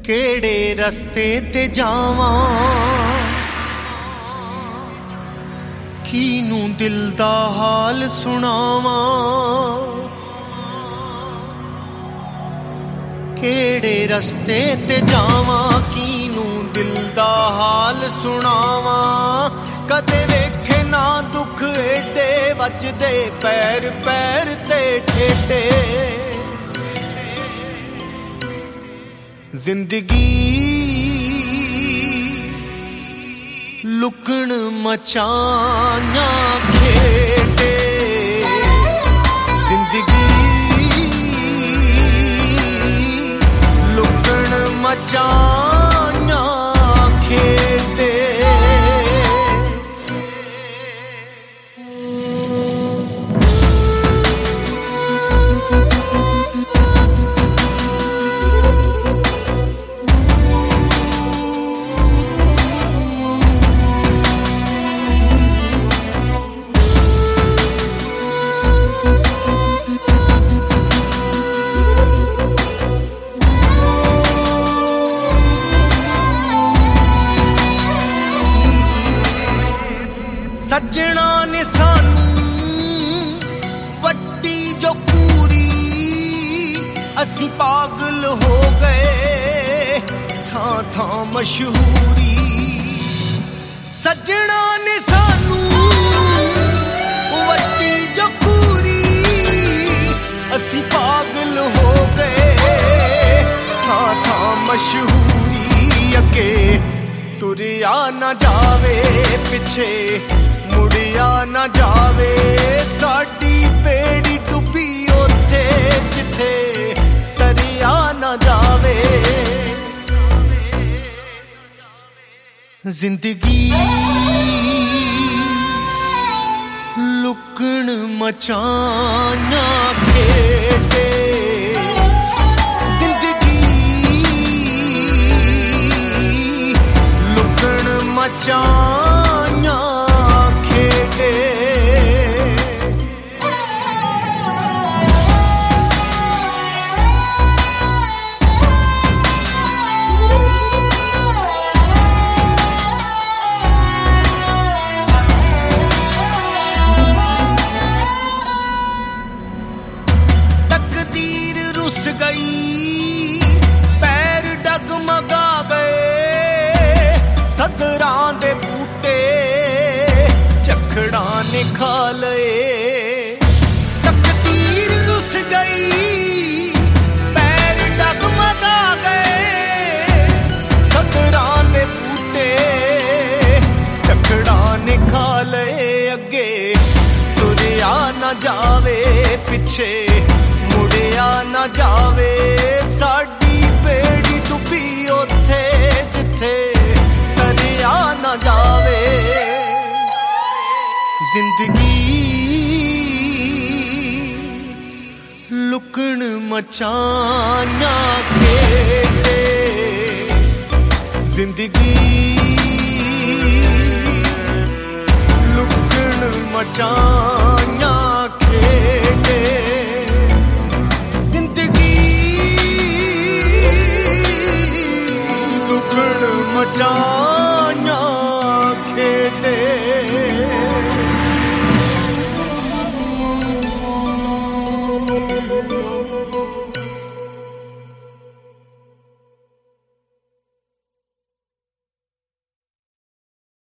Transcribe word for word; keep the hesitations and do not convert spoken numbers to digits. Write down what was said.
केड़े रस्ते ते जावां, कीनू दिल दा हाल सुनावां। केड़े रस्ते ते जावां, कीनू दिल दा हाल सुनावां। कदे वेखे ना दुख एडे वजदे पैर पैर ते ठेडे। जिंदगी लुकण मचाना खेडे। जिंदगी लुकण मचाना खेडे। सजना ने सानू वट्टी जो पूरी, असी पागल हो गए था था मशहूरी। सजना ने सानू वट्टी जो पूरी, असी पागल हो गए था था मशहूरी। अगे तुरिया ना जावे, पिछे मुड़िया ना जावे। साडी पेड़ी डुबी ओथे जिथे दरिया ना जावे। जिंदगी लुकण मचाना खेडे। जिंदगी लुकण मचाना खेडे। तकदीर रुस गई, पैर डगमगा गए। सदरां दे बूटे चखड़ा ने खा लए। तकदीर रुस गई, पैर डगमगा गए। सदरां दे बूटे चखड़ा ने खा लए। अगे तुरिया ना जावे, पिछे मुड़िया ना जावे। साडी पेड़ी डुबी ओथे जिथे दरिया ना जावे। जिंदगी लुकण मचाना खेडे। जिंदगी लुकण मचाना